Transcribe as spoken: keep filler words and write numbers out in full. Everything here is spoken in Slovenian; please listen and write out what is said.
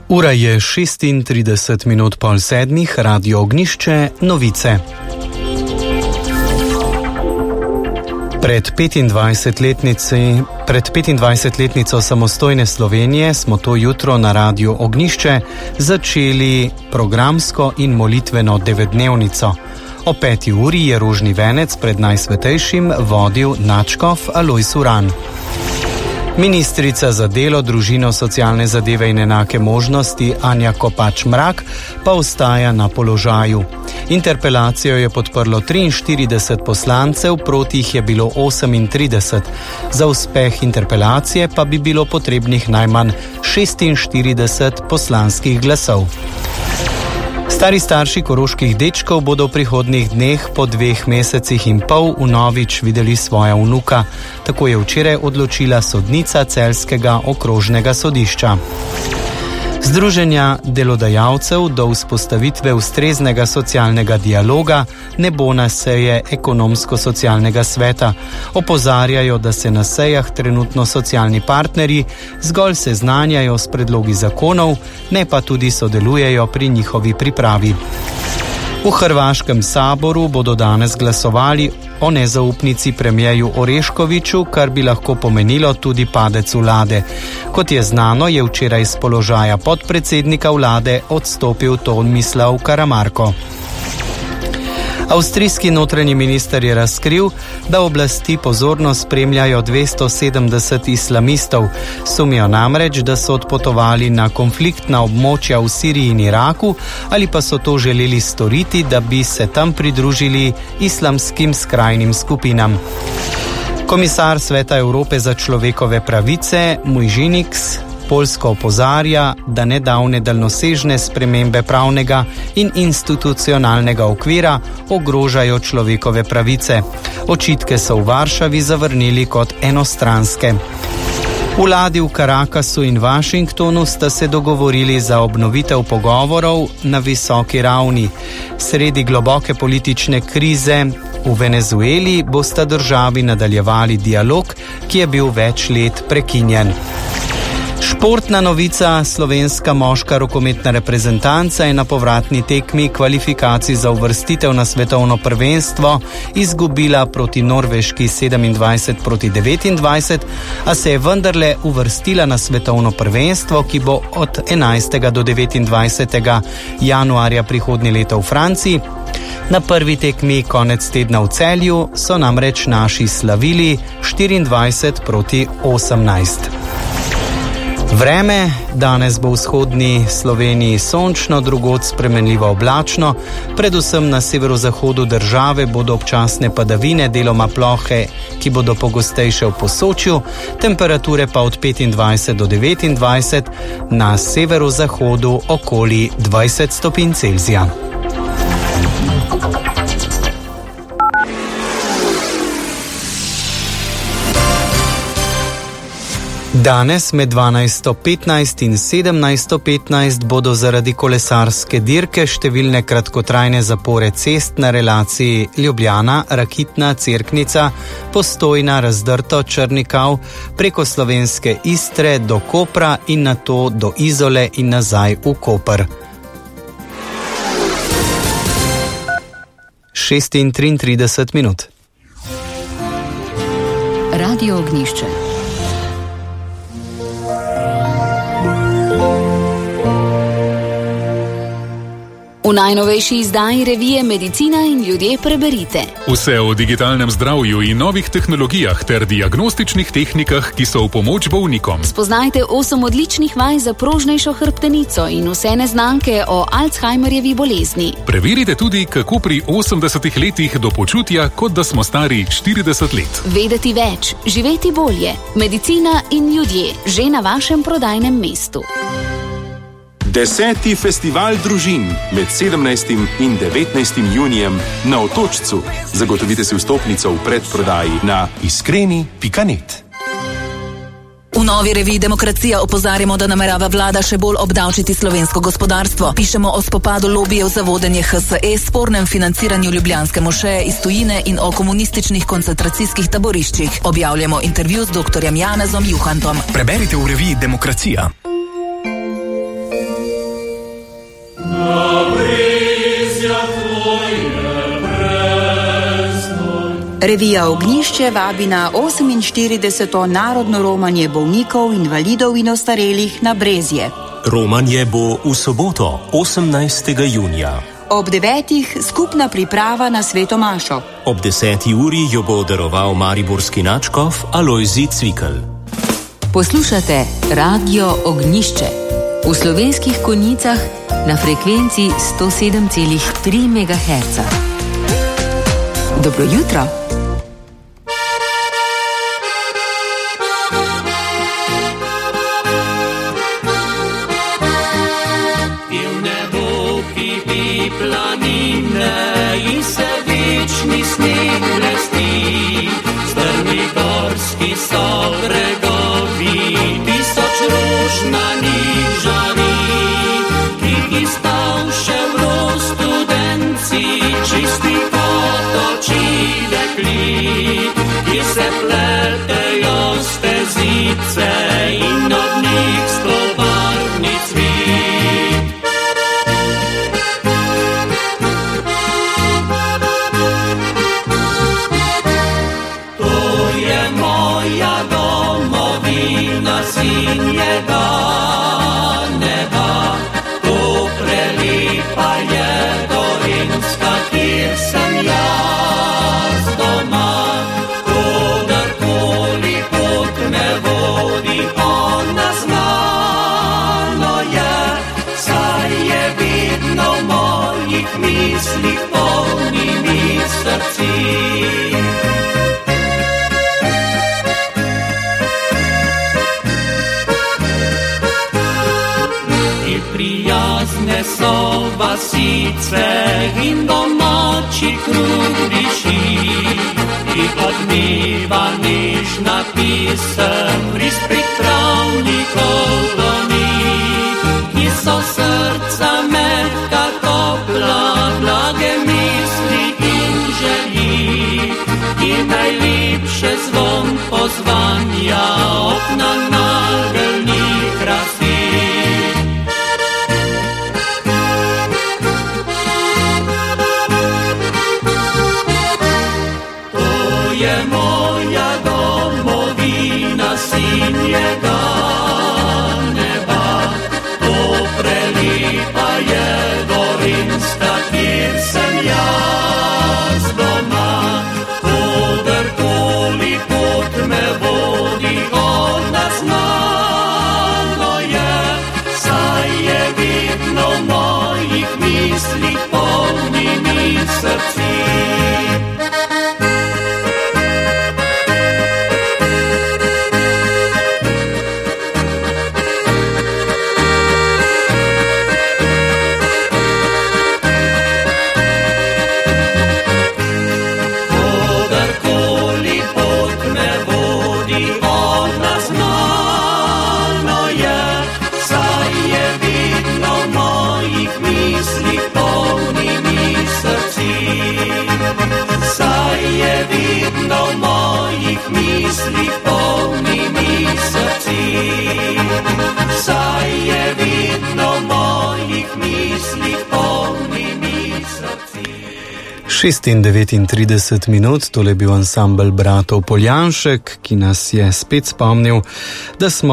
Ura je šestintrideset minut pol sedmih, Radio Ognjišče, novice. Pred petindvajsetletnici, pred petindvajsetletnico samostojne Slovenije smo to jutro na Radio Ognjišče začeli programsko in molitveno devetdnevnico. O peti uri je rožni venec pred najsvetejšim vodil nadškof Alojz Uran. Ministrica za delo, družino, socialne zadeve in enake možnosti Anja Kopač Mrak pa ostaja na položaju. Interpelacijo je podprlo triinštirideset poslancev, proti jih je bilo osemintrideset. Za uspeh interpelacije pa bi bilo potrebnih najmanj šestinštirideset poslanskih glasov. Stari starši koroških dečkov bodo v prihodnjih dneh po dveh mesecih in pol vnovič videli svoja vnuka. Tako je včeraj odločila sodnica Celjskega okrožnega sodišča. Združenja delodajalcev do vzpostavitve ustreznega socialnega dialoga ne bo na seje ekonomsko-socialnega sveta. Opozarjajo, da se na sejah trenutno socialni partnerji zgolj seznanjajo s predlogi zakonov, ne pa tudi sodelujejo pri njihovi pripravi. V hrvaškem saboru bodo danes glasovali o nezaupnici premijeju Oreškoviću, kar bi lahko pomenilo tudi padec vlade. Kot je znano, je včeraj z položaja podpredsednika vlade odstopil Tomislav Karamarko. Avstrijski notranji minister je razkril, da oblasti pozorno spremljajo dvesto sedemdeset islamistov. Sumijo namreč, da so odpotovali na konfliktna območja v Siriji in Iraku ali pa so to želeli storiti, da bi se tam pridružili islamskim skrajnim skupinam. Komisar Sveta Evrope za človekove pravice Mujžiniks Poljsko opozarja, da nedavne daljnosežne spremembe pravnega in institucionalnega okvira ogrožajo človekove pravice. Očitke so v Varšavi zavrnili kot enostranske. Vladi v Karakasu in Washingtonu sta se dogovorili za obnovitev pogovorov na visoki ravni. Sredi globoke politične krize v Venezueli bosta državi nadaljevali dialog, ki je bil več let prekinjen. Športna novica: slovenska moška rokometna reprezentanca je na povratni tekmi kvalifikacij za uvrstitev na svetovno prvenstvo izgubila proti Norveški sedemindvajset proti devetindvajset, a se je vendarle uvrstila na svetovno prvenstvo, ki bo od enajstega do devetindvajsetega januarja prihodnje leto v Franciji. Na prvi tekmi konec tedna v Celju so namreč naši slavili štiriindvajset proti osemnajst. Vreme: danes bo v vzhodni Sloveniji sončno, drugod spremenljivo oblačno, predvsem na severozahodu države bodo občasne padavine, deloma plohe, ki bodo pogostejše v Posočju, temperature pa od petindvajset do devetindvajset, na severozahodu okoli dvajset stopinj Celzija. Danes med dvanajsto petnajst in sedemnajsto petnajst bodo zaradi kolesarske dirke številne kratkotrajne zapore cest na relaciji Ljubljana, Rakitna, Cerknica, Postojna, Razdrto, Črnikav, preko slovenske Istre do Kopra in nato do Izole in nazaj v Koper. šestintrideset minut. Radio Ognjišče. V najnovejši izdaji revije Medicina in ljudje preberite. Vse o digitalnem zdravju in novih tehnologijah ter diagnostičnih tehnikah, ki so v pomoč bolnikom. Spoznajte osem odličnih vaj za prožnejšo hrbtenico in vse neznanke o Alzheimerjevi bolezni. Preverite tudi, kako pri osemdesetih letih do počutja, kot da smo stari štirideset let. Vedeti več, živeti bolje. Medicina in ljudje, že na vašem prodajnem mestu. Deseti festival družin med sedemnajstim in devetnajstim junijem na Otočcu. Zagotovite si vstopnico v predprodaji na iskreni pika net. V novi reviji Demokracija opozarjamo, da namerava vlada še bolj obdavčiti slovensko gospodarstvo. Pišemo o spopadu lobijev za vodenje H S E, spornem financiranju ljubljanske mošeje iz tujine in o komunističnih koncentracijskih taboriščih. Objavljamo intervju z doktorjem Janezom Juhantom. Preberite v reviji Demokracija. Revija Ognjišče vabi na oseminštirideseto narodno romanje bolnikov, invalidov in ostarelih na Brezje. Romanje bo v soboto, osemnajstega junija. Ob devetih skupna priprava na Sveto mašo. Ob deseti uri jo bo daroval mariborski nadškof Alojzij Cvikl. Poslušate Radio Ognjišče v Slovenskih Konjicah na frekvenci sto sedem celih tri megaherca. Dobro jutro. In od njih stobarvni cvit. To je moja domovina sinjega neba, to prelipa je Dorinska, kjer sem jaz doma. Kogarkoli pot me vodi, ona znano je, saj je vidno v mojih mislih, polnimi srci. I prijazne so vasice in domači krudiši, i odmiva nižna pisem, ris pripravnikov dlani, ki so srca mehka, topla, blage misli in želji, ki najlepše zvon pozvanja okna nageljnih krasi. Sinjega neba, to prelipa je Dorinska, kjer sem jaz doma. Kogarkoli pot me vodi, ona znano je, saj je vidno v mojih mislih, polnimi srci. Mislih polnimi srci, saj je vidno v mojih mislih, polnimi srci. šest in devetintrideset minut, tole je bil ansambel bratov Poljanšek, ki nas je spet spomnil, da smo